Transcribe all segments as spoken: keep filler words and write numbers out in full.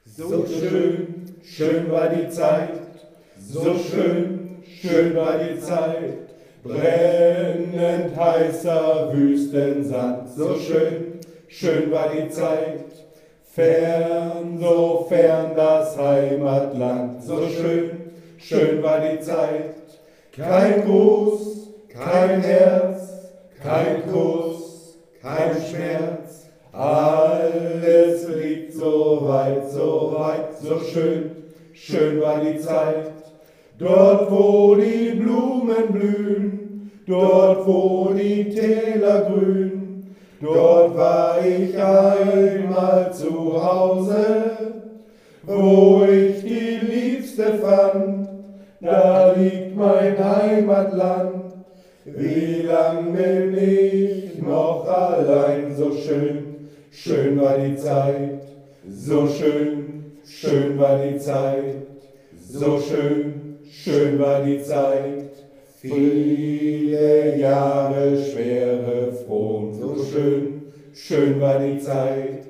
So schön, schön war die Zeit, so schön, schön war die Zeit, brennend heißer Wüstensand, so schön, schön war die Zeit, fern, so fern das Heimatland, so schön, schön war die Zeit, kein Gruß, kein Herz, kein Kuss, kein Schmerz, alles liegt so weit, so weit, so schön, schön war die Zeit. Dort, wo die Blumen blühen, dort, wo die Täler grün, dort war ich einmal zu Hause, wo ich die Liebste fand, da liegt mein Heimatland. Wie lang bin ich noch allein, so schön, schön war die Zeit, so schön, schön war die Zeit, so schön, schön war die Zeit, viele Jahre schwere Frohen, so schön, schön war die Zeit,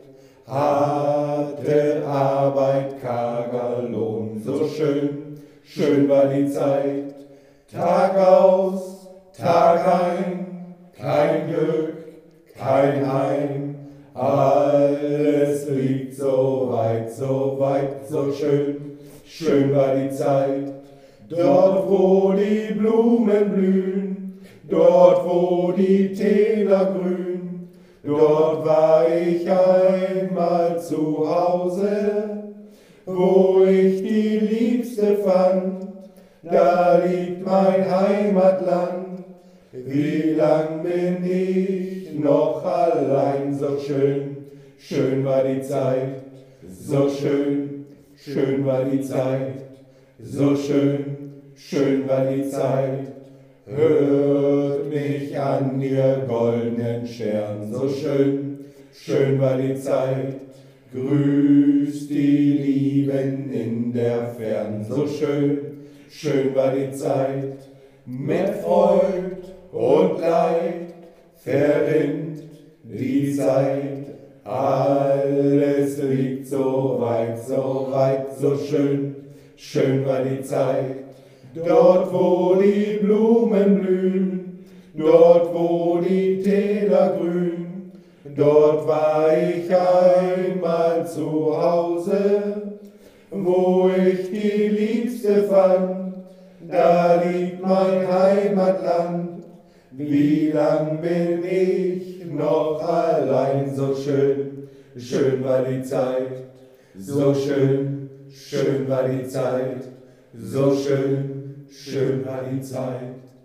harte Arbeit, karger Lohn, so schön, schön war die Zeit, Tag aus, Tag ein, kein Glück, kein Heim, alles liegt so weit, so weit, so schön, schön war die Zeit. Dort, wo die Blumen blühen, dort, wo die Täler grün, dort war ich einmal zu Hause, wo ich die Liebste fand, da liegt mein Heimatland. Wie lang bin ich noch allein, so schön, schön war die Zeit, so schön, schön war die Zeit, so schön, schön war die Zeit. Hört mich an, ihr goldenen Stern, so schön, schön war die Zeit. Grüßt die Lieben in der Fern, so schön, schön war die Zeit. Mit Freud und Leid verrinnt die Zeit, alles liegt so weit, so weit, so schön, schön war die Zeit. Dort, wo die Blumen blühen, dort, wo die Täler grün, dort war ich einmal zu Hause, wo ich die Liebste fand, da liegt mein Heimatland. Wie lang bin ich noch allein, so schön, schön war die Zeit, so schön, schön war die Zeit, so schön, schön war die Zeit.